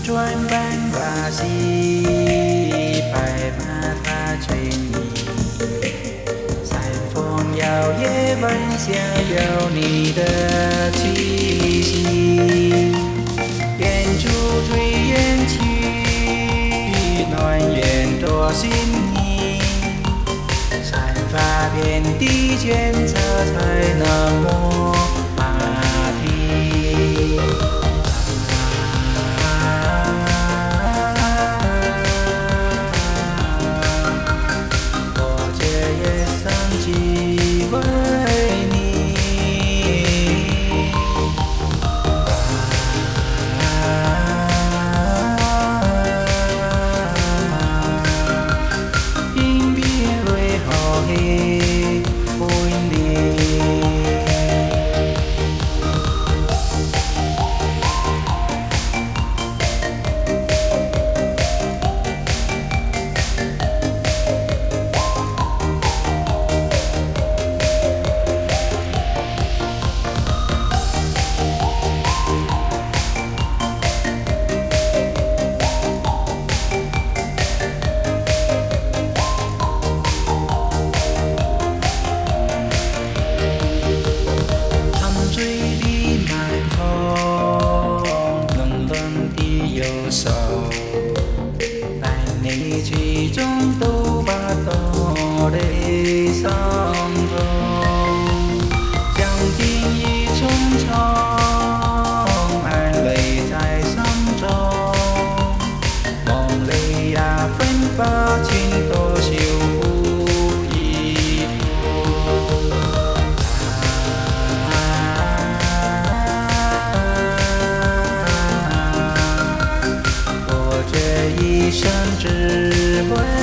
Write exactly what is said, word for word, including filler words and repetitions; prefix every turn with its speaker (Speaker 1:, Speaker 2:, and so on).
Speaker 1: 转斑马戏，白马它追你，山峰摇曳，晚霞有你的气息。远处追远去，暖远多心意。散发遍地间，色彩那么马蹄。我却也想起为你。因别为何会分离？但你始終都不懂我的心痛，將天意匆匆，眼淚在心中，夢裏也分不清多少苦與痛。我這一生只為